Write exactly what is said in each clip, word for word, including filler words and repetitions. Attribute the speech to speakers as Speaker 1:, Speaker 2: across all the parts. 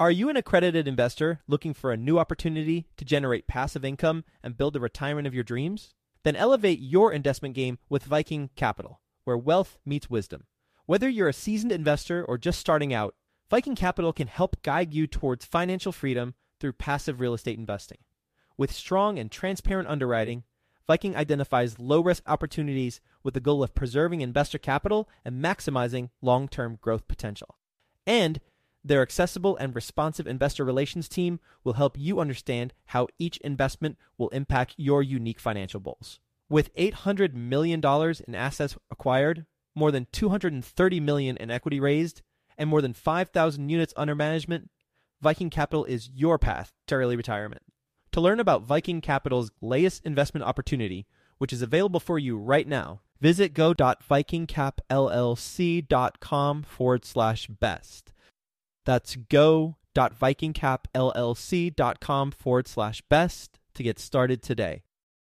Speaker 1: Are you an accredited investor looking for a new opportunity to generate passive income and build the retirement of your dreams? Then elevate your investment game with Viking Capital, where wealth meets wisdom. Whether you're a seasoned investor or just starting out, Viking Capital can help guide you towards financial freedom through passive real estate investing. With strong and transparent underwriting, Viking identifies low-risk opportunities with the goal of preserving investor capital and maximizing long-term growth potential. And their accessible and responsive investor relations team will help you understand how each investment will impact your unique financial goals. With eight hundred million dollars in assets acquired, more than two hundred thirty million dollars in equity raised, and more than five thousand units under management, Viking Capital is your path to early retirement. To learn about Viking Capital's latest investment opportunity, which is available for you right now, visit go.vikingcapllc.com forward slash best. That's go.vikingcapllc.com forward slash best to get started today.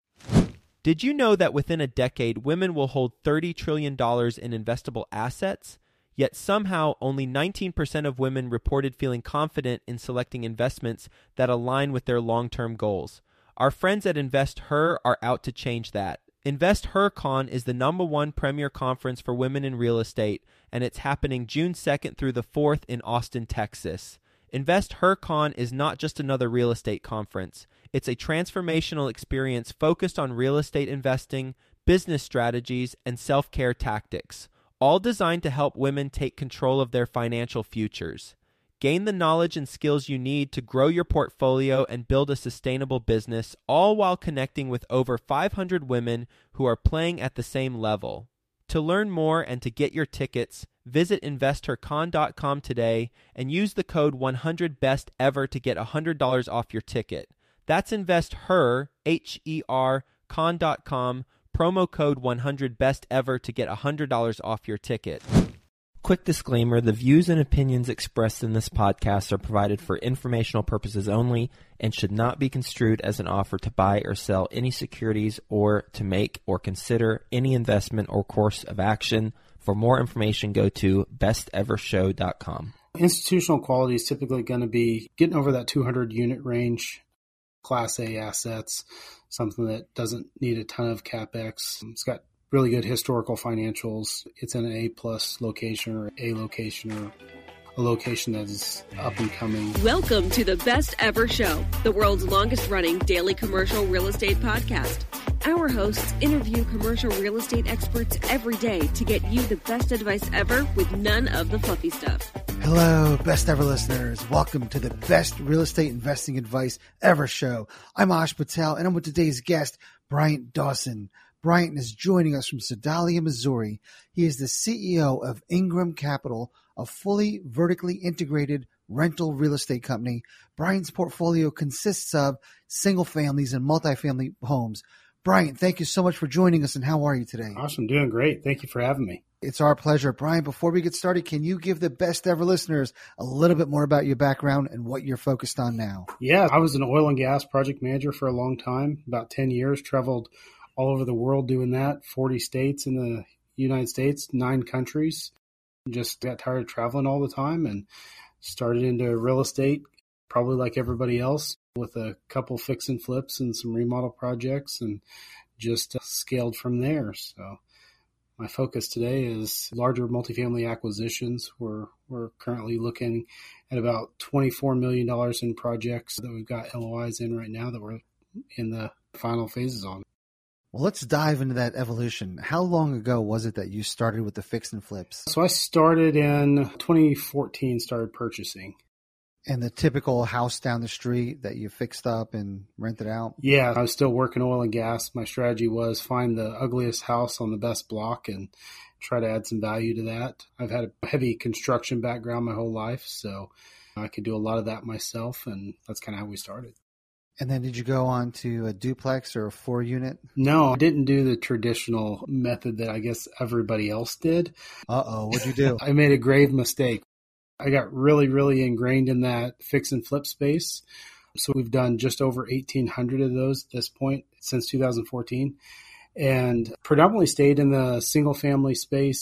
Speaker 1: Did you know that within a decade, women will hold thirty trillion dollars in investable assets? Yet somehow only nineteen percent of women reported feeling confident in selecting investments that align with their long-term goals. Our friends at InvestHer are out to change that. InvestHerCon is the number one premier conference for women in real estate, and it's happening June second through the fourth in Austin, Texas. InvestHerCon is not just another real estate conference. It's a transformational experience focused on real estate investing, business strategies, and self-care tactics, all designed to help women take control of their financial futures. Gain the knowledge and skills you need to grow your portfolio and build a sustainable business, all while connecting with over five hundred women who are playing at the same level. To learn more and to get your tickets, visit investor con dot com today and use the code one hundred best ever to get one hundred dollars off your ticket. That's InvestHer, H E R, con dot com, promo code one hundred best ever to get one hundred dollars off your ticket. Quick disclaimer, the views and opinions expressed in this podcast are provided for informational purposes only and should not be construed as an offer to buy or sell any securities or to make or consider any investment or course of action. For more information, go to best ever show dot com.
Speaker 2: Institutional quality is typically going to be getting over that two hundred unit range, Class A assets, something that doesn't need a ton of CapEx. It's got really good historical financials. It's in an A-plus location or A location or a location that is up and coming.
Speaker 3: Welcome to the Best Ever Show, the world's longest running daily commercial real estate podcast. Our hosts interview commercial real estate experts every day to get you the best advice ever with none of the fluffy stuff.
Speaker 4: Hello, Best Ever listeners. Welcome to the Best Real Estate Investing Advice Ever Show. I'm Ash Patel, and I'm with today's guest, Bryant Dawson. Bryant is joining us from Sedalia, Missouri. He is the C E O of Ingram Capital, a fully vertically integrated rental real estate company. Bryant's portfolio consists of single families and multifamily homes. Bryant, thank you so much for joining us, and how are you today?
Speaker 2: Awesome, doing great. Thank you for having me.
Speaker 4: It's our pleasure. Bryant, before we get started, can you give the Best Ever listeners a little bit more about your background and what you're focused on now?
Speaker 2: Yeah, I was an oil and gas project manager for a long time, about ten years, traveled all over the world doing that, forty states in the United States, nine countries. Just got tired of traveling all the time and started into real estate, probably like everybody else, with a couple fix and flips and some remodel projects, and just uh, scaled from there. So my focus today is larger multifamily acquisitions. We're, we're currently looking at about twenty-four million dollars in projects that we've got L O Is in right now that we're in the final phases on.
Speaker 4: Well, let's dive into that evolution. How long ago was it that you started with the fix and flips?
Speaker 2: So I started in twenty fourteen, started purchasing.
Speaker 4: And the typical house down the street that you fixed up and rented out?
Speaker 2: Yeah, I was still working oil and gas. My strategy was find the ugliest house on the best block and try to add some value to that. I've had a heavy construction background my whole life, so I could do a lot of that myself, and that's kind of how we started.
Speaker 4: And then did you go on to a duplex or a four unit?
Speaker 2: No, I didn't do the traditional method that I guess everybody else did.
Speaker 4: Uh-oh, what'd you do?
Speaker 2: I made a grave mistake. I got really, really ingrained in that fix and flip space. So we've done just over eighteen hundred of those at this point since two thousand fourteen, and predominantly stayed in the single family space.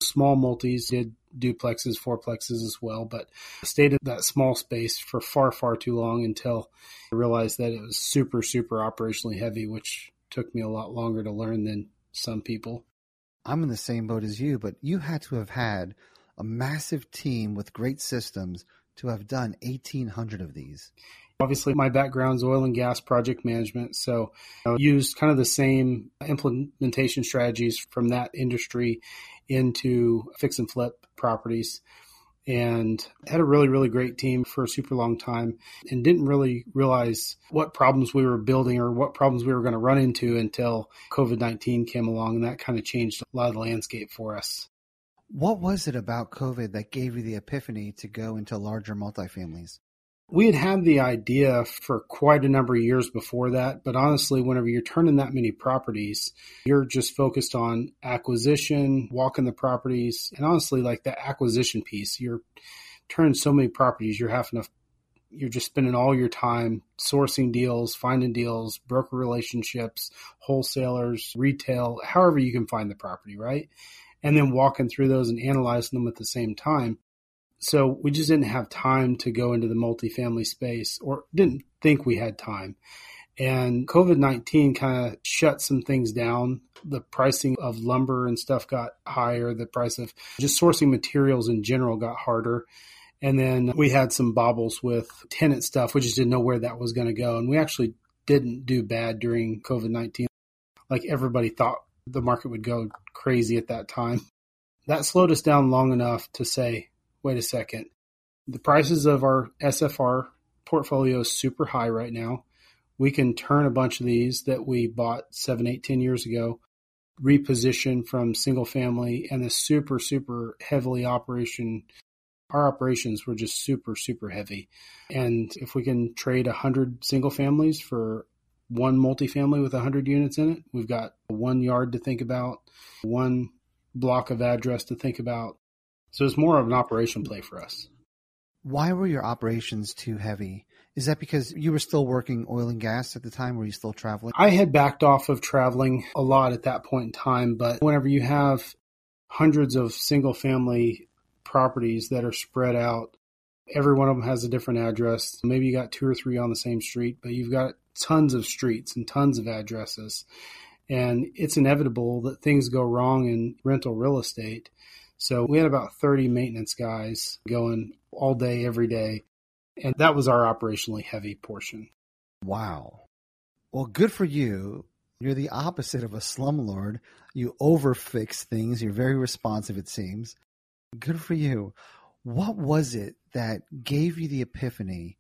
Speaker 2: small multis, did duplexes, fourplexes as well, but stayed in that small space for far, far too long until I realized that it was super, super operationally heavy, which took me a lot longer to learn than some people.
Speaker 4: I'm in the same boat as you, but you had to have had a massive team with great systems to have done eighteen hundred of these.
Speaker 2: Obviously, my background's oil and gas project management, so I used kind of the same implementation strategies from that industry into fix and flip properties, and had a really, really great team for a super long time, and didn't really realize what problems we were building or what problems we were going to run into until COVID nineteen came along, and that kind of changed a lot of the landscape for us.
Speaker 4: What was it about COVID that gave you the epiphany to go into larger multifamilies?
Speaker 2: We had had the idea for quite a number of years before that, but honestly, whenever you're turning that many properties, you're just focused on acquisition, walking the properties, and honestly, like that acquisition piece, you're turning so many properties, you're having to, you're just spending all your time sourcing deals, finding deals, broker relationships, wholesalers, retail, however you can find the property, right? And then walking through those and analyzing them at the same time. So we just didn't have time to go into the multifamily space, or didn't think we had time. And COVID nineteen kind of shut some things down. The pricing of lumber and stuff got higher. The price of just sourcing materials in general got harder. And then we had some bobbles with tenant stuff. We just didn't know where that was going to go. And we actually didn't do bad during COVID nineteen. Like everybody thought the market would go crazy at that time. That slowed us down long enough to say, wait a second, the prices of our S F R portfolio is super high right now. We can turn a bunch of these that we bought seven, eight, ten years ago, reposition from single family, and the super, super heavily operation. Our operations were just super, super heavy. And if we can trade one hundred single families for one multifamily with one hundred units in it, we've got one yard to think about, one block of address to think about. So it's more of an operation play for us.
Speaker 4: Why were your operations too heavy? Is that because you were still working oil and gas at the time? Were you still traveling?
Speaker 2: I had backed off of traveling a lot at that point in time, but whenever you have hundreds of single family properties that are spread out, every one of them has a different address. Maybe you got two or three on the same street, but you've got tons of streets and tons of addresses. And it's inevitable that things go wrong in rental real estate. So we had about thirty maintenance guys going all day, every day. And that was our operationally heavy portion.
Speaker 4: Wow. Well, good for you. You're the opposite of a slumlord. You overfix things. You're very responsive, it seems. Good for you. What was it that gave you the epiphany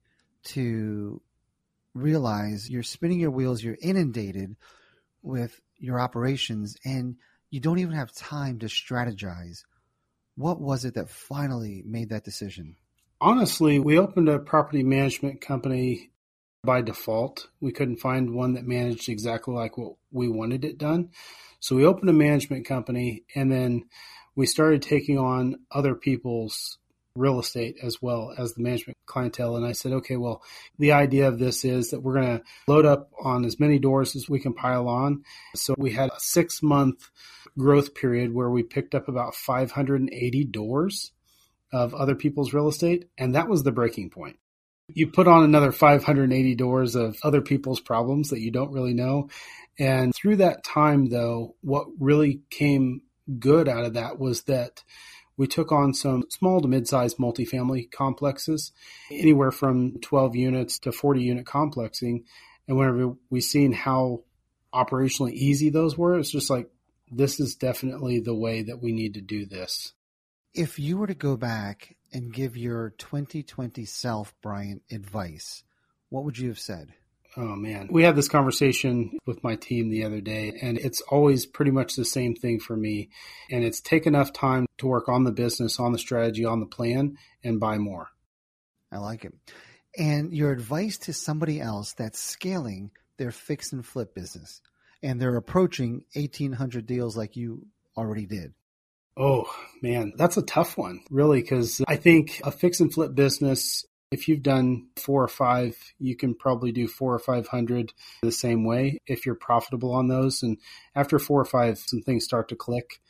Speaker 4: to realize you're spinning your wheels, you're inundated with your operations, and you don't even have time to strategize? What was it that finally made that decision?
Speaker 2: Honestly, we opened a property management company by default. We couldn't find one that managed exactly like what we wanted it done. So we opened a management company, and then we started taking on other people's real estate as well as the management clientele. And I said, okay, well, the idea of this is that we're going to load up on as many doors as we can pile on. So we had a six month growth period where we picked up about five hundred eighty doors of other people's real estate. And that was the breaking point. You put on another five hundred eighty doors of other people's problems that you don't really know. And through that time, though, what really came good out of that was that we took on some small to mid-sized multifamily complexes, anywhere from twelve units to forty unit complexing. And whenever we seen how operationally easy those were, it's just like, this is definitely the way that we need to do this.
Speaker 4: If you were to go back and give your twenty twenty self, Bryant, advice, what would you have said?
Speaker 2: Oh, man. We had this conversation with my team the other day, and it's always pretty much the same thing for me. And it's take enough time to work on the business, on the strategy, on the plan, and buy more.
Speaker 4: I like it. And your advice to somebody else that's scaling their fix and flip business, and they're approaching eighteen hundred deals like you already did.
Speaker 2: Oh, man, that's a tough one, really, because I think a fix and flip business, if you've done four or five, you can probably do four or five hundred the same way if you're profitable on those. And after four or five, some things start to click.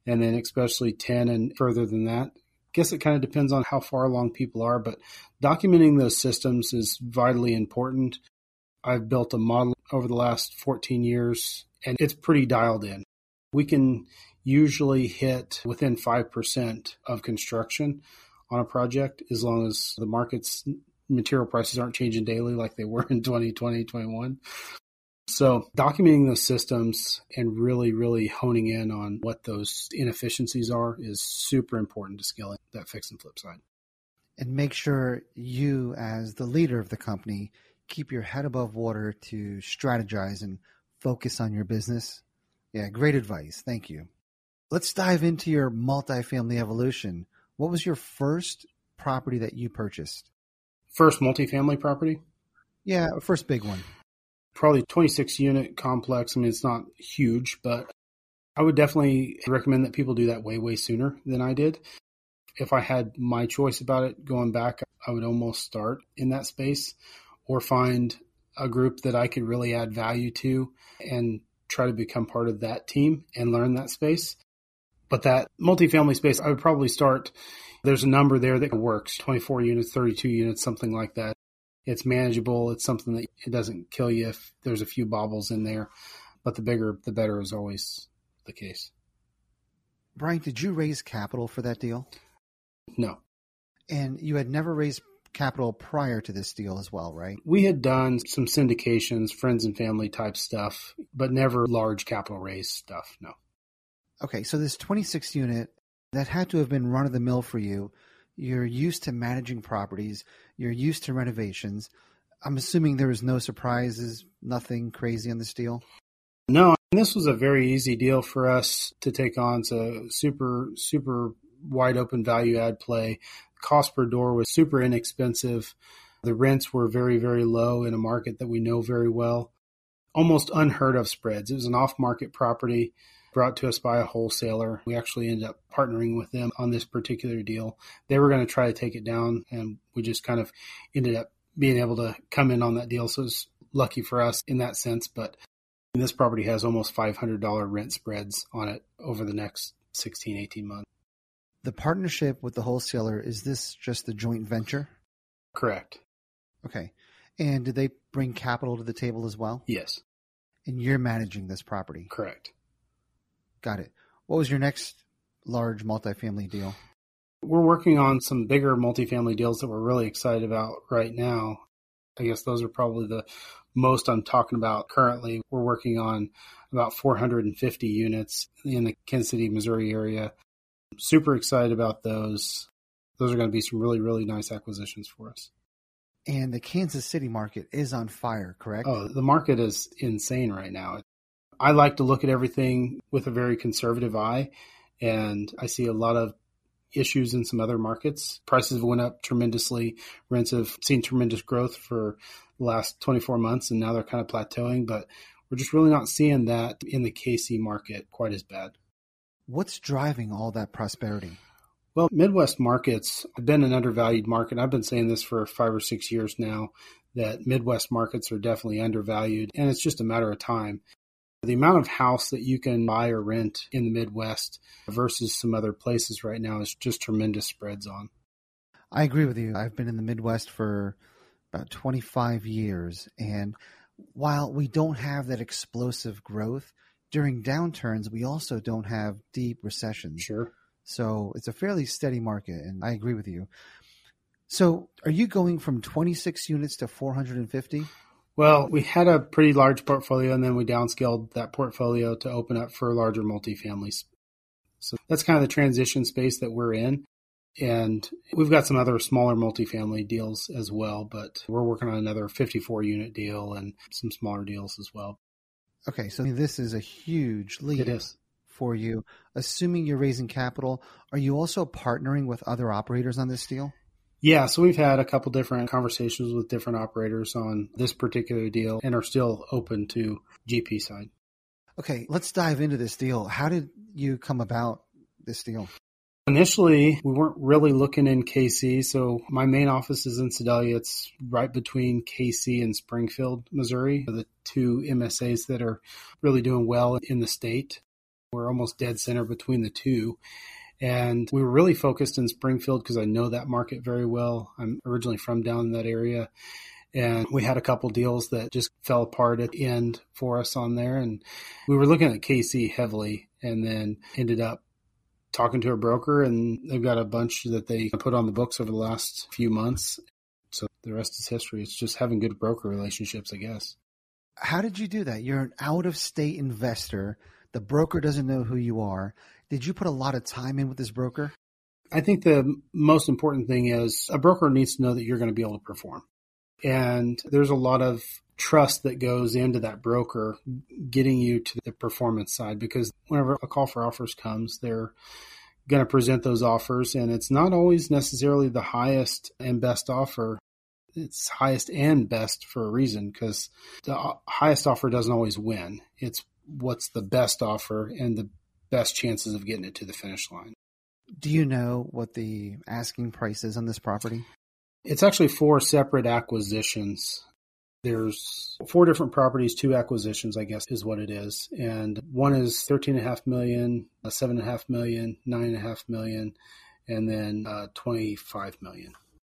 Speaker 2: and then especially ten and further than that. I guess it kind of depends on how far along people are, but documenting those systems is vitally important. I've built a model over the last fourteen years, and it's pretty dialed in. We can usually hit within five percent of construction on a project as long as the market's material prices aren't changing daily like they were in twenty twenty, twenty-one. So documenting those systems and really, really honing in on what those inefficiencies are is super important to scaling that fix and flip side.
Speaker 4: And make sure you, as the leader of the company, keep your head above water to strategize and focus on your business. Yeah, great advice. Thank you. Let's dive into your multifamily evolution. What was your first property that you purchased?
Speaker 2: First multifamily property?
Speaker 4: Yeah, first big one.
Speaker 2: Probably twenty-six unit complex. I mean, it's not huge, but I would definitely recommend that people do that way, way sooner than I did. If I had my choice about it going back, I would almost start in that space or find a group that I could really add value to and try to become part of that team and learn that space. But that multifamily space, I would probably start, there's a number there that works, twenty-four units, thirty-two units, something like that. It's manageable. It's something that it doesn't kill you if there's a few bobbles in there. But the bigger, the better is always the case.
Speaker 4: Brian, did you raise capital for that deal?
Speaker 2: No.
Speaker 4: And you had never raised capital prior to this deal as well, right?
Speaker 2: We had done some syndications, friends and family type stuff, but never large capital raise stuff, no.
Speaker 4: Okay, so this twenty-six unit, that had to have been run-of-the-mill for you. You're used to managing properties. You're used to renovations. I'm assuming there was no surprises, nothing crazy on this deal?
Speaker 2: No, this was a very easy deal for us to take on. It's a super, super wide open value add play. Cost per door was super inexpensive. The rents were very, very low in a market that we know very well. Almost unheard of spreads. It was an off-market property brought to us by a wholesaler. We actually ended up partnering with them on this particular deal. They were going to try to take it down, and we just kind of ended up being able to come in on that deal. So it's lucky for us in that sense. But this property has almost five hundred dollars rent spreads on it over the next sixteen, eighteen months.
Speaker 4: The partnership with the wholesaler, is this just a joint venture?
Speaker 2: Correct.
Speaker 4: Okay. And did they bring capital to the table as well?
Speaker 2: Yes.
Speaker 4: And you're managing this property?
Speaker 2: Correct.
Speaker 4: Got it. What was your next large multifamily deal?
Speaker 2: We're working on some bigger multifamily deals that we're really excited about right now. I guess those are probably the most I'm talking about currently. We're working on about four hundred fifty units in the Kansas City, Missouri area. Super excited about those. Those are going to be some really, really nice acquisitions for us.
Speaker 4: And the Kansas City market is on fire, correct?
Speaker 2: Oh, the market is insane right now. I like to look at everything with a very conservative eye, and I see a lot of issues in some other markets. Prices have went up tremendously. Rents have seen tremendous growth for the last twenty-four months, and now they're kind of plateauing, but we're just really not seeing that in the K C market quite as bad.
Speaker 4: What's driving all that prosperity?
Speaker 2: Well, Midwest markets have been an undervalued market. I've been saying this for five or six years now, that Midwest markets are definitely undervalued, and it's just a matter of time. The amount of house that you can buy or rent in the Midwest versus some other places right now is just tremendous spreads on.
Speaker 4: I agree with you. I've been in the Midwest for about twenty-five years, and while we don't have that explosive growth, during downturns, we also don't have deep recessions.
Speaker 2: Sure.
Speaker 4: So it's a fairly steady market, and I agree with you. So are you going from twenty-six units to four hundred fifty?
Speaker 2: Well, we had a pretty large portfolio, and then we downscaled that portfolio to open up for larger multifamilies. So that's kind of the transition space that we're in. And we've got some other smaller multifamily deals as well, but we're working on another fifty-four unit deal and some smaller deals as well.
Speaker 4: Okay, so this is a huge leap
Speaker 2: It is.
Speaker 4: for you. Assuming you're raising capital, are you also partnering with other operators on this deal?
Speaker 2: Yeah, so we've had a couple different conversations with different operators on this particular deal and are still open to G P side.
Speaker 4: Okay, let's dive into this deal. How did you come about this deal?
Speaker 2: Initially, we weren't really looking in K C, so my main office is in Sedalia. It's right between K C and Springfield, Missouri, the two M S As that are really doing well in the state. We're almost dead center between the two. And we were really focused in Springfield because I know that market very well. I'm originally from down in that area. And we had a couple deals that just fell apart at the end for us on there. And we were looking at K C heavily and then ended up talking to a broker, and they've got a bunch that they put on the books over the last few months. So the rest is history. It's just having good broker relationships, I guess.
Speaker 4: How did you do that? You're an out-of-state investor. The broker doesn't know who you are. Did you put a lot of time in with this broker?
Speaker 2: I think the most important thing is a broker needs to know that you're going to be able to perform. And there's a lot of trust that goes into that broker getting you to the performance side, because whenever a call for offers comes, they're going to present those offers, and it's not always necessarily the highest and best offer. It's highest and best for a reason, because the highest offer doesn't always win. It's what's the best offer and the best chances of getting it to the finish line.
Speaker 4: Do you know what the asking price is on this property?
Speaker 2: It's actually four separate acquisitions. There's four different properties, two acquisitions, I guess, is what it is. And one is thirteen and a half million, seven and a half million, nine and a half million, and then uh, twenty-five million.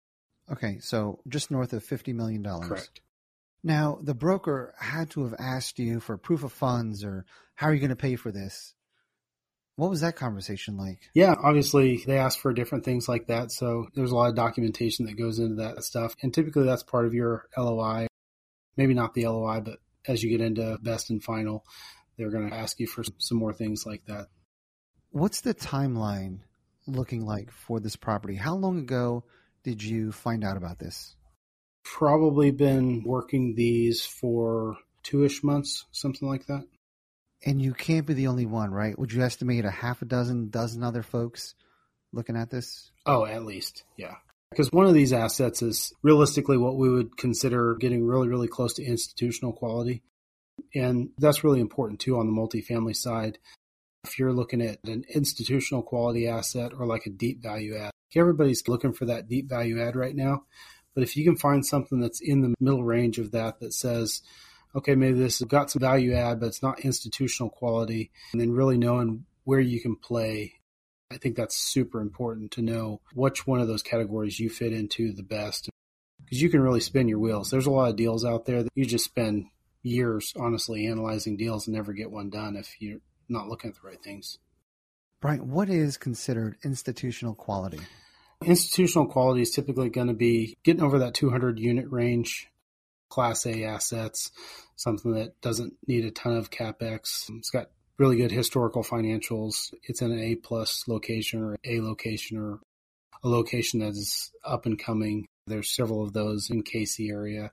Speaker 4: Okay, so just north of fifty million dollars.
Speaker 2: Correct.
Speaker 4: Now, the broker had to have asked you for proof of funds, or how are you going to pay for this? What was that conversation like?
Speaker 2: Yeah, obviously they ask for different things like that. So there's a lot of documentation that goes into that stuff. And typically that's part of your L O I. Maybe not the L O I, but as you get into best and final, they're going to ask you for some more things like that.
Speaker 4: What's the timeline looking like for this property? How long ago did you find out about this?
Speaker 2: Probably been working these for two-ish months, something like that.
Speaker 4: And you can't be the only one, right? Would you estimate a half a dozen, dozen other folks looking at this?
Speaker 2: Oh, at least, yeah. Because one of these assets is realistically what we would consider getting really, really close to institutional quality. And that's really important too on the multifamily side. If you're looking at an institutional quality asset or like a deep value add, everybody's looking for that deep value add right now. But if you can find something that's in the middle range of that, that says, okay, maybe this has got some value add, but it's not institutional quality, and then really knowing where you can play, I think that's super important to know which one of those categories you fit into the best, because you can really spin your wheels. There's a lot of deals out there that you just spend years, honestly, analyzing deals and never get one done if you're not looking at the right things.
Speaker 4: Brian, what is considered institutional quality?
Speaker 2: Institutional quality is typically going to be getting over that two hundred unit range, Class A assets, something that doesn't need a ton of CapEx. It's got really good historical financials. It's in an A plus location or A location or a location that is up and coming. There's several of those in K C area.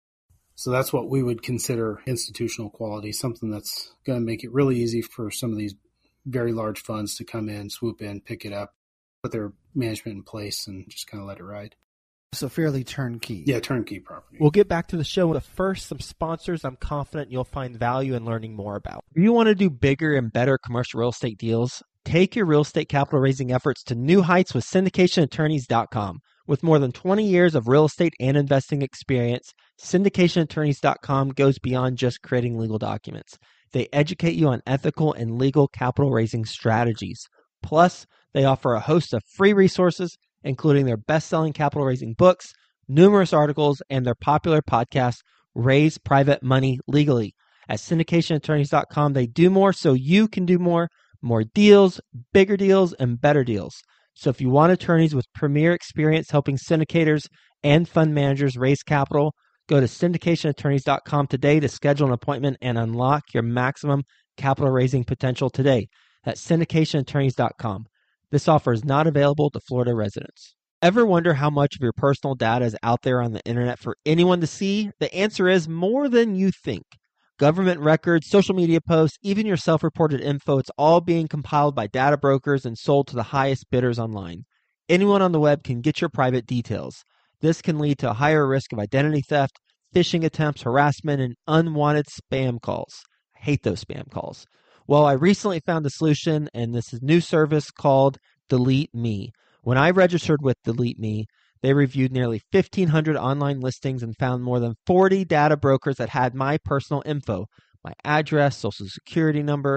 Speaker 2: So that's what we would consider institutional quality, something that's going to make it really easy for some of these very large funds to come in, swoop in, pick it up, put their management in place, and just kind of let it ride.
Speaker 4: So fairly turnkey.
Speaker 2: Yeah, turnkey property.
Speaker 1: We'll get back to the show. But first, some sponsors I'm confident you'll find value in learning more about. If you want to do bigger and better commercial real estate deals, take your real estate capital raising efforts to new heights with syndication attorneys dot com. With more than twenty years of real estate and investing experience, syndication attorneys dot com goes beyond just creating legal documents. They educate you on ethical and legal capital raising strategies. Plus, they offer a host of free resources, including their best-selling capital-raising books, numerous articles, and their popular podcast, Raise Private Money Legally. At syndication attorneys dot com, they do more so you can do more, more deals, bigger deals, and better deals. So if you want attorneys with premier experience helping syndicators and fund managers raise capital, go to syndication attorneys dot com today to schedule an appointment and unlock your maximum capital-raising potential today. That's syndication attorneys dot com. This offer is not available to Florida residents. Ever wonder how much of your personal data is out there on the internet for anyone to see? The answer is more than you think. Government records, social media posts, even your self-reported info, it's all being compiled by data brokers and sold to the highest bidders online. Anyone on the web can get your private details. This can lead to a higher risk of identity theft, phishing attempts, harassment, and unwanted spam calls. I hate those spam calls. Well, I recently found a solution, and this is a new service called Delete Me. When I registered with Delete Me, they reviewed nearly fifteen hundred online listings and found more than forty data brokers that had my personal info, my address, social security number,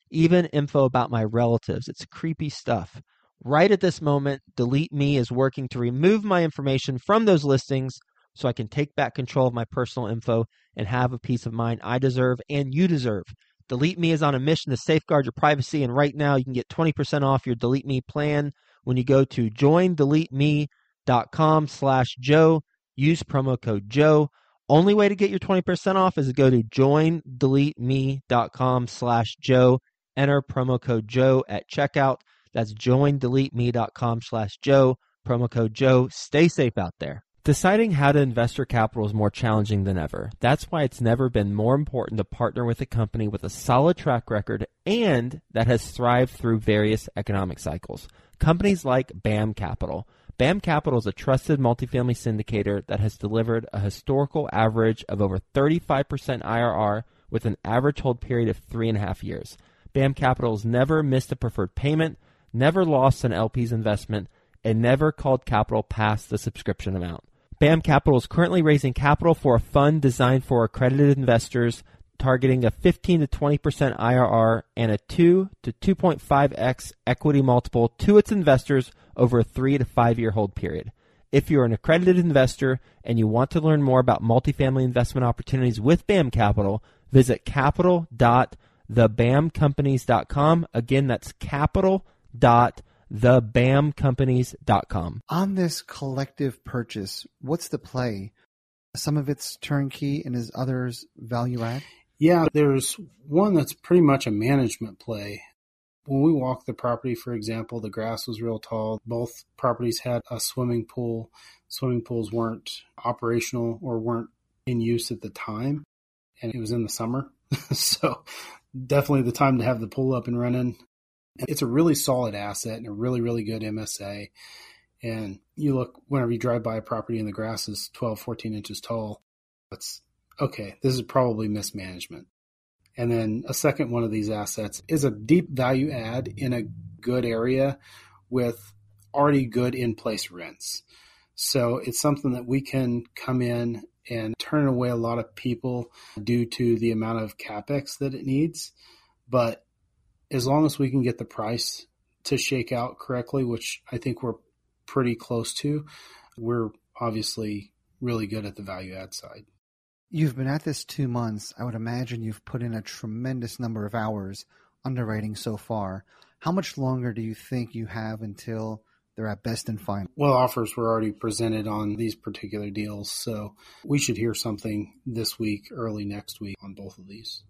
Speaker 1: even info about my relatives. It's creepy stuff. Right at this moment, Delete Me is working to remove my information from those listings so I can take back control of my personal info and have a peace of mind I deserve and you deserve. Delete Me is on a mission to safeguard your privacy, and right now you can get twenty percent off your Delete Me plan when you go to join delete me dot com slash Joe. Use promo code Joe. Only way to get your twenty percent off is to go to join delete me dot com slash Joe. Enter promo code Joe at checkout. That's join delete me dot com slash Joe. Promo code Joe. Stay safe out there. Deciding how to invest your capital is more challenging than ever. That's why it's never been more important to partner with a company with a solid track record and that has thrived through various economic cycles. Companies like BAM Capital. BAM Capital is a trusted multifamily syndicator that has delivered a historical average of over thirty-five percent I R R with an average hold period of three and a half years. BAM Capital has never missed a preferred payment, never lost an L P's investment, and never called capital past the subscription amount. BAM Capital is currently raising capital for a fund designed for accredited investors, targeting a fifteen to twenty percent I R R and a two to two point five x equity multiple to its investors over a three to five year hold period. If you're an accredited investor and you want to learn more about multifamily investment opportunities with BAM Capital, visit capital dot the bam companies dot com. Again, that's capital dot the bam companies dot com.
Speaker 4: On this collective purchase, what's the play? Some of it's turnkey and is others value add?
Speaker 2: Yeah, there's one that's pretty much a management play. When we walked the property, for example, the grass was real tall. Both properties had a swimming pool. Swimming pools weren't operational or weren't in use at the time, and it was in the summer. So definitely the time to have the pool up and running. It's a really solid asset and a really, really good M S A. And you look, whenever you drive by a property and the grass is twelve, fourteen inches tall, it's, okay, this is probably mismanagement. And then a second one of these assets is a deep value add in a good area with already good in-place rents. So it's something that we can come in and turn away a lot of people due to the amount of CapEx that it needs. But as long as we can get the price to shake out correctly, which I think we're pretty close to, we're obviously really good at the value add side.
Speaker 4: You've been at this two months. I would imagine you've put in a tremendous number of hours underwriting so far. How much longer do you think you have until they're at best and final?
Speaker 2: Well, offers were already presented on these particular deals, so we should hear something this week, early next week on both of these.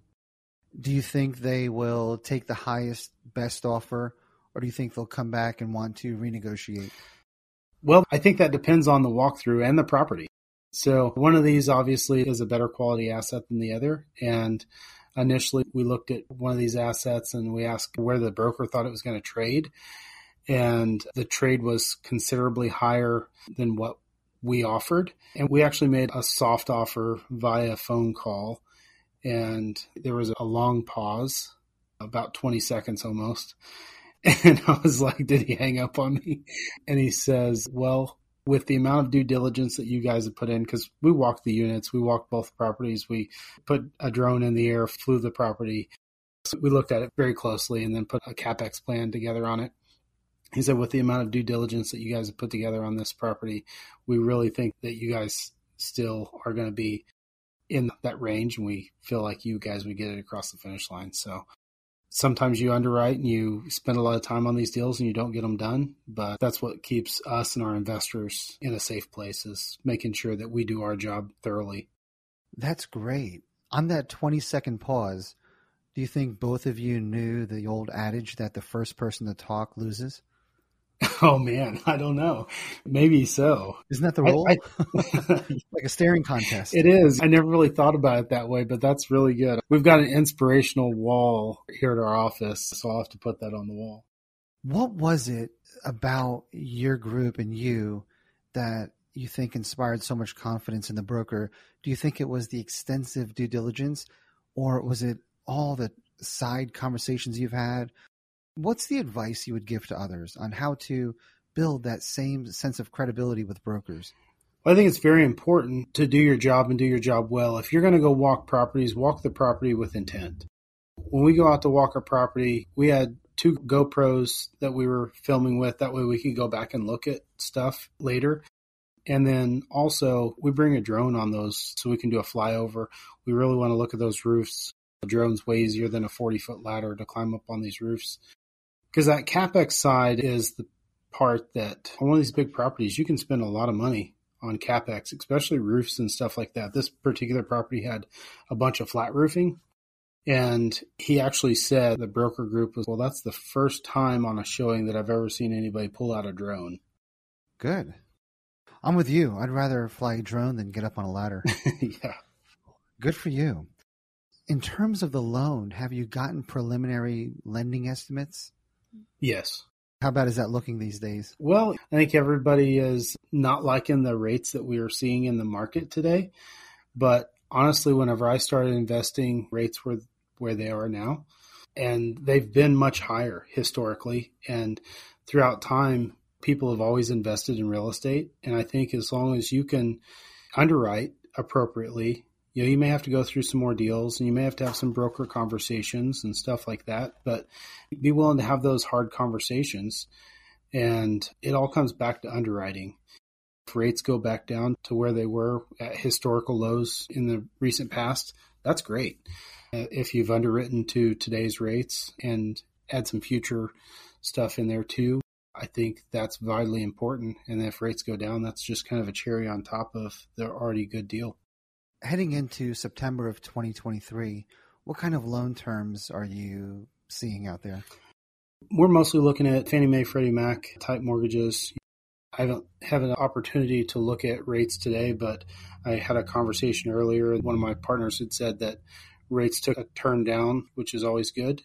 Speaker 4: Do you think they will take the highest, best offer, or do you think they'll come back and want to renegotiate?
Speaker 2: Well, I think that depends on the walkthrough and the property. So one of these obviously is a better quality asset than the other. And initially we looked at one of these assets and we asked where the broker thought it was going to trade. And the trade was considerably higher than what we offered. And we actually made a soft offer via phone call. And there was a long pause, about twenty seconds almost. And I was like, did he hang up on me? And he says, well, with the amount of due diligence that you guys have put in, because we walked the units, we walked both properties, we put a drone in the air, flew the property. So we looked at it very closely and then put a CapEx plan together on it. He said, with the amount of due diligence that you guys have put together on this property, we really think that you guys still are going to be in that range, and we feel like you guys would get it across the finish line. So sometimes you underwrite and you spend a lot of time on these deals and you don't get them done, but that's what keeps us and our investors in a safe place, is making sure that we do our job thoroughly.
Speaker 4: That's great. On that twenty second pause, do you think both of you knew the old adage that the first person to talk loses?
Speaker 2: Oh man, I don't know. Maybe so.
Speaker 4: Isn't that the rule?
Speaker 2: I, I,
Speaker 4: like a staring contest.
Speaker 2: It is. I never really thought about it that way, but that's really good. We've got an inspirational wall here at our office, so I'll have to put that on the wall.
Speaker 4: What was it about your group and you that you think inspired so much confidence in the broker? Do you think it was the extensive due diligence, or was it all the side conversations you've had? What's the advice you would give to others on how to build that same sense of credibility with brokers?
Speaker 2: Well, I think it's very important to do your job and do your job well. If you're going to go walk properties, walk the property with intent. when we go out to walk our property, we had two GoPros that we were filming with. That way we could go back and look at stuff later. And then also we bring a drone on those so we can do a flyover. We really want to look at those roofs. A drone's way easier than a forty-foot ladder to climb up on these roofs. Because that CapEx side is the part that on one of these big properties, you can spend a lot of money on CapEx, especially roofs and stuff like that. This particular property had a bunch of flat roofing. And he actually said, the broker group was, well, that's the first time on a showing that I've ever seen anybody pull out a drone.
Speaker 4: Good. I'm with you. I'd rather fly a drone than get up on a ladder.
Speaker 2: Yeah. Good
Speaker 4: for you. In terms of the loan, have you gotten preliminary lending estimates?
Speaker 2: Yes.
Speaker 4: How bad is that looking these days?
Speaker 2: Well, I think everybody is not liking the rates that we are seeing in the market today. But honestly, whenever I started investing, rates were where they are now. And they've been much higher historically. And throughout time, people have always invested in real estate. And I think as long as you can underwrite appropriately, you know, you may have to go through some more deals and you may have to have some broker conversations and stuff like that, but be willing to have those hard conversations. And it all comes back to underwriting. If rates go back down to where they were at historical lows in the recent past, that's great. If you've underwritten to today's rates and add some future stuff in there too, I think that's vitally important. And if rates go down, that's just kind of a cherry on top of the already good deal.
Speaker 4: Heading into September of twenty twenty-three, what kind of loan terms are you seeing out there?
Speaker 2: We're mostly looking at Fannie Mae, Freddie Mac type mortgages. I haven't had an opportunity to look at rates today, but I had a conversation earlier. One of my partners had said that rates took a turn down, which is always good.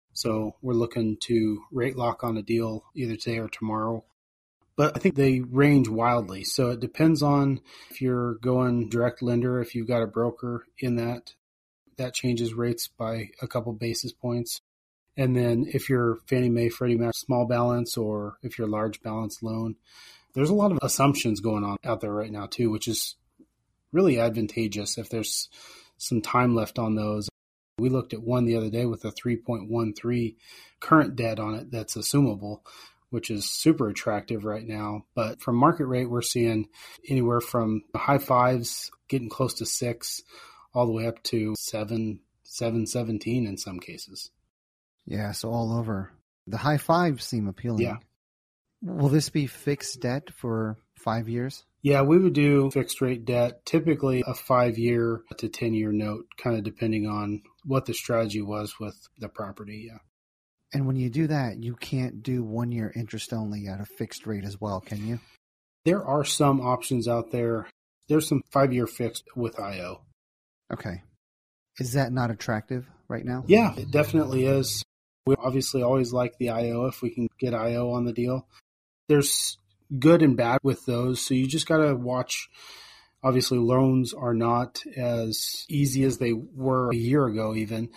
Speaker 2: So we're looking to rate lock on a deal either today or tomorrow. But I think they range wildly. So it depends on if you're going direct lender, if you've got a broker in that, that changes rates by a couple basis points. And then if you're Fannie Mae, Freddie Mac, small balance, or if you're large balance loan, there's a lot of assumptions going on out there right now too, which is really advantageous if there's some time left on those. We looked at one the other day with a three point one three current debt on it that's assumable, which is super attractive right now. But from market rate, we're seeing anywhere from high fives, getting close to six, all the way up to seven, seven, seventeen in some cases.
Speaker 4: Yeah, so all over. The high fives seem appealing.
Speaker 2: Yeah.
Speaker 4: Will this be fixed debt for five years?
Speaker 2: Yeah, we would do fixed rate debt, typically a five-year to ten-year note, kind of depending on what the strategy was with the property. Yeah.
Speaker 4: And when you do that, you can't do one-year interest only at a fixed rate as well, can you?
Speaker 2: There are some options out there. There's some five-year fixed with I O.
Speaker 4: Okay. Is that not attractive right now?
Speaker 2: Yeah, it definitely is. We obviously always like the I O if we can get I O on the deal. There's good and bad with those, so you just got to watch. Obviously, loans are not as easy as they were a year ago even,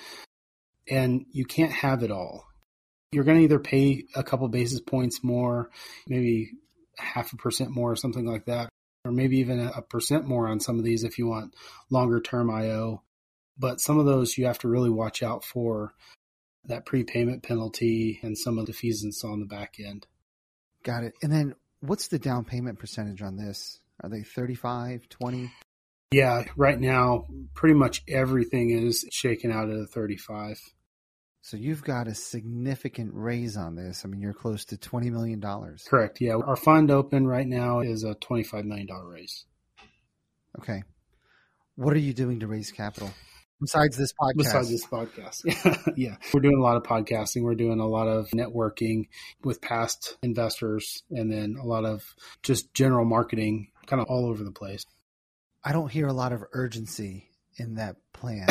Speaker 2: and you can't have it all. You're going to either pay a couple basis points more, maybe half a percent more or something like that, or maybe even a percent more on some of these if you want longer term I O. But some of those you have to really watch out for that prepayment penalty and some of the fees and so on the back end.
Speaker 4: Got it. And then what's the down payment percentage on this? Are they thirty-five, twenty?
Speaker 2: Yeah, right now, pretty much everything is shaken out at a thirty-five.
Speaker 4: So you've got a significant raise on this. I mean, you're close to twenty million dollars.
Speaker 2: Correct. Yeah. Our fund open right now is a twenty-five million dollars raise.
Speaker 4: Okay. What are you doing to raise capital? Besides this podcast.
Speaker 2: Besides this podcast. Yeah. We're doing a lot of podcasting. We're doing a lot of networking with past investors and then a lot of just general marketing kind of all over the place.
Speaker 4: I don't hear a lot of urgency in that plan.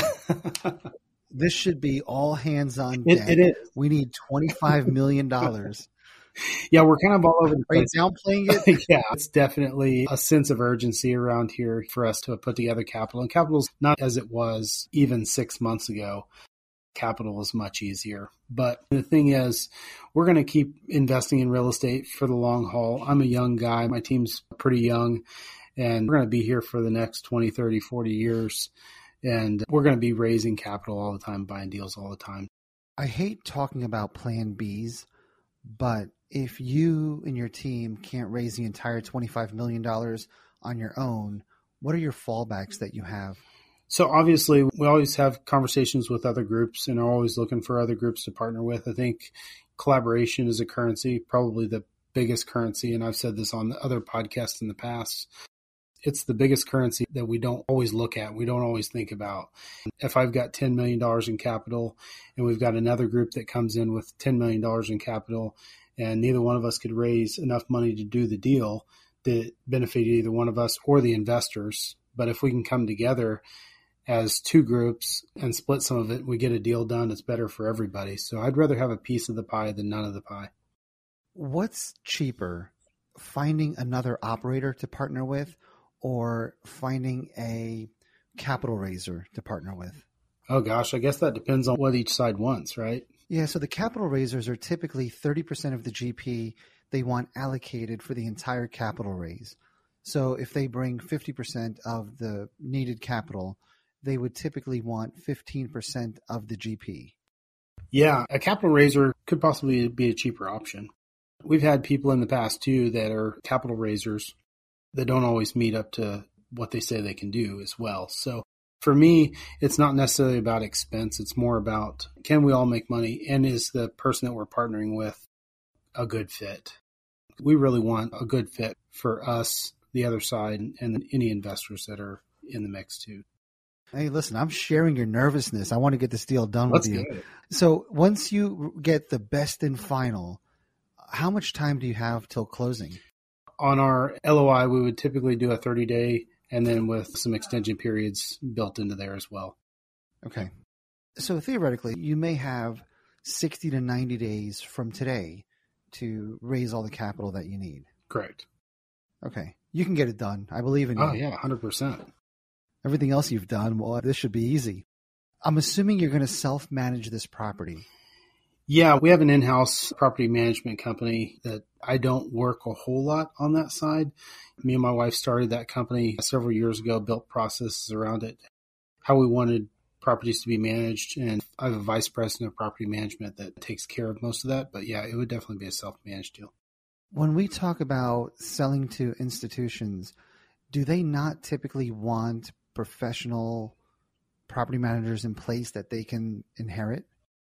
Speaker 4: This should be all hands on deck.
Speaker 2: It, it is.
Speaker 4: We need twenty-five million dollars.
Speaker 2: Yeah, we're kind of all over the place.
Speaker 4: Are you downplaying it?
Speaker 2: Yeah, it's definitely a sense of urgency around here for us to put together capital. And capital's not as it was even six months ago. Capital is much easier. But the thing is, we're going to keep investing in real estate for the long haul. I'm a young guy. My team's pretty young. And we're going to be here for the next twenty, thirty, forty years. And we're going to be raising capital all the time, buying deals all the time.
Speaker 4: I hate talking about plan Bs, but if you and your team can't raise the entire twenty-five million dollars on your own, what are your fallbacks that you have?
Speaker 2: So obviously, we always have conversations with other groups and are always looking for other groups to partner with. I think collaboration is a currency, probably the biggest currency. And I've said this on other podcasts in the past. It's the biggest currency that we don't always look at. We don't always think about. If I've got ten million dollars in capital and we've got another group that comes in with ten million dollars in capital and neither one of us could raise enough money to do the deal that benefited either one of us or the investors. But if we can come together as two groups and split some of it, we get a deal done. It's better for everybody. So I'd rather have a piece of the pie than none of the pie.
Speaker 4: What's cheaper, finding another operator to partner with or finding a capital raiser to partner with?
Speaker 2: Oh gosh, I guess that depends on what each side wants, right?
Speaker 4: Yeah, so the capital raisers are typically thirty percent of the G P they want allocated for the entire capital raise. So if they bring fifty percent of the needed capital, they would typically want fifteen percent of the G P.
Speaker 2: Yeah, a capital raiser could possibly be a cheaper option. We've had people in the past too that are capital raisers that don't always meet up to what they say they can do as well. So for me, it's not necessarily about expense. It's more about, can we all make money? And is the person that we're partnering with a good fit? We really want a good fit for us, the other side, and any investors that are in the mix too.
Speaker 4: Hey, listen, I'm sharing your nervousness. I want to get this deal done
Speaker 2: Let's
Speaker 4: with you.
Speaker 2: do it.
Speaker 4: So once you get the best and final, how much time do you have till closing?
Speaker 2: On our L O I, we would typically do a thirty-day and then with some extension periods built into there as well.
Speaker 4: Okay. So theoretically, you may have sixty to ninety days from today to raise all the capital that you need.
Speaker 2: Correct.
Speaker 4: Okay. You can get it done. I believe in you.
Speaker 2: Oh, yeah, one hundred percent.
Speaker 4: Everything else you've done, well, this should be easy. I'm assuming you're going to self-manage this property.
Speaker 2: Yeah, we have an in-house property management company that I don't work a whole lot on that side. Me and my wife started that company several years ago, built processes around it, how we wanted properties to be managed. And I have a vice president of property management that takes care of most of that. But yeah, it would definitely be a self-managed deal.
Speaker 4: When we talk about selling to institutions, do they not typically want professional property managers in place that they can inherit?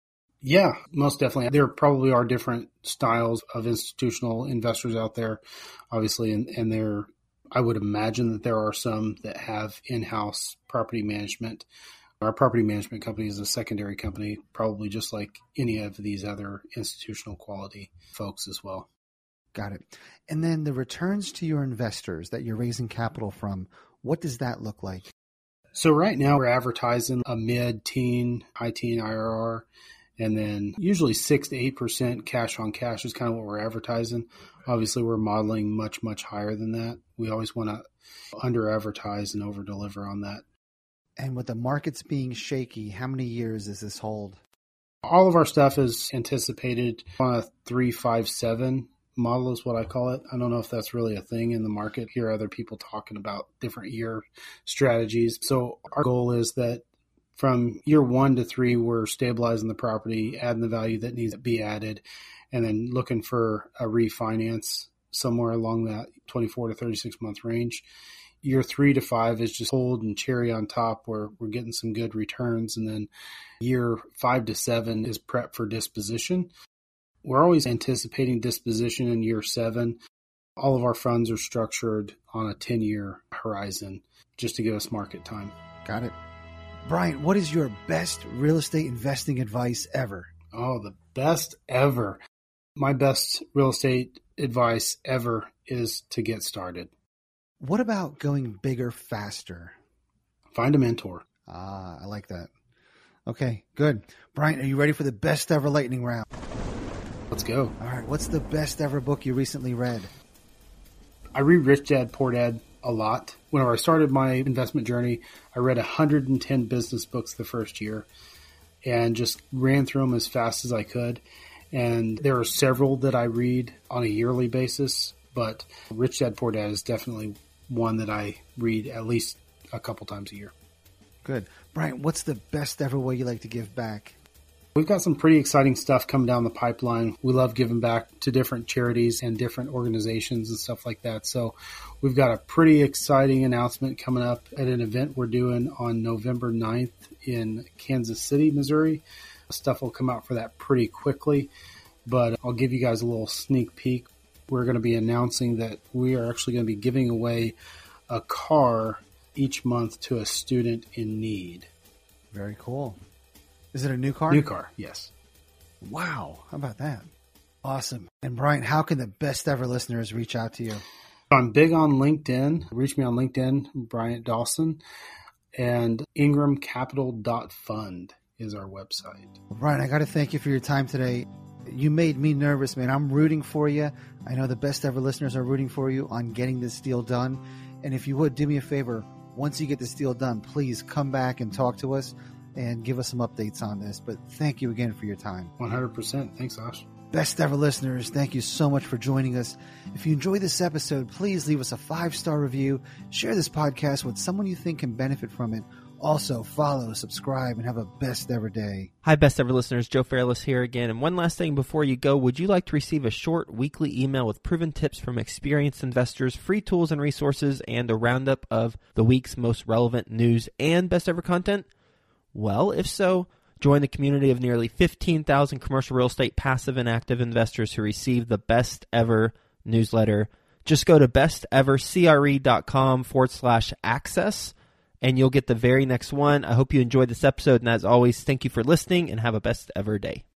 Speaker 2: Yeah, most definitely. There probably are different styles of institutional investors out there, obviously, and, and there, I would imagine that there are some that have in-house property management. Our property management company is a secondary company, probably just like any of these other institutional quality folks as well.
Speaker 4: Got it. And then the returns to your investors that you're raising capital from, what does that look like?
Speaker 2: So right now we're advertising a mid-teen, high-teen I R R. And then usually six to eight percent cash on cash is kind of what we're advertising. Obviously, we're modeling much, much higher than that. We always want to under advertise and over deliver on that.
Speaker 4: And with the markets being shaky, how many years does this hold?
Speaker 2: All of our stuff is anticipated on a three, five, seven model is what I call it. I don't know if that's really a thing in the market. Hear other people talking about different year strategies. So our goal is that from year one to three, we're stabilizing the property, adding the value that needs to be added, and then looking for a refinance somewhere along that twenty-four to thirty-six month range. Year three to five is just hold and cherry on top where we're getting some good returns. And then year five to seven is prep for disposition. We're always anticipating disposition in year seven. All of our funds are structured on a ten year horizon just to give us market time.
Speaker 4: Got it. Bryant, what is your best real estate investing advice ever?
Speaker 2: Oh, the best ever. My best real estate advice ever is to get started.
Speaker 4: What about going bigger faster?
Speaker 2: Find a mentor.
Speaker 4: Ah, I like that. Okay, good. Bryant, are you ready for the best ever lightning round?
Speaker 2: Let's go.
Speaker 4: All right, what's the best ever book you recently read?
Speaker 2: I read Rich Dad, Poor Dad a lot. Whenever I started my investment journey, I read one hundred ten business books the first year and just ran through them as fast as I could. And there are several that I read on a yearly basis, but Rich Dad, Poor Dad is definitely one that I read at least a couple times a year.
Speaker 4: Good. Bryant, what's the best ever way you like to give back?
Speaker 2: We've got some pretty exciting stuff coming down the pipeline. We love giving back to different charities and different organizations and stuff like that. So we've got a pretty exciting announcement coming up at an event we're doing on November ninth in Kansas City, Missouri. Stuff will come out for that pretty quickly, but I'll give you guys a little sneak peek. We're going to be announcing that we are actually going to be giving away a car each month to a student in need.
Speaker 4: Very cool. Is it a new car?
Speaker 2: New car, yes.
Speaker 4: Wow. How about that? Awesome. And Bryant, how can the best ever listeners reach out to you?
Speaker 2: I'm big on LinkedIn. Reach me on LinkedIn, Bryant Dawson, and ingram capital dot fund is our website.
Speaker 4: Well, Bryant, I got to thank you for your time today. You made me nervous, man. I'm rooting for you. I know the best ever listeners are rooting for you on getting this deal done. And if you would, do me a favor. Once you get this deal done, please come back and talk to us and give us some updates on this. But thank you again for your time.
Speaker 2: one hundred percent. Thanks, Ash.
Speaker 4: Best ever listeners, thank you so much for joining us. If you enjoyed this episode, please leave us a five-star review. Share this podcast with someone you think can benefit from it. Also, follow, subscribe, and have a best ever day.
Speaker 1: Hi, best ever listeners. Joe Fairless here again. And one last thing before you go, would you like to receive a short weekly email with proven tips from experienced investors, free tools and resources, and a roundup of the week's most relevant news and best ever content? Well, if so, join the community of nearly fifteen thousand commercial real estate passive and active investors who receive the best ever newsletter. Just go to bestevercre.com forward slash access, and you'll get the very next one. I hope you enjoyed this episode, and as always, thank you for listening, and have a best ever day.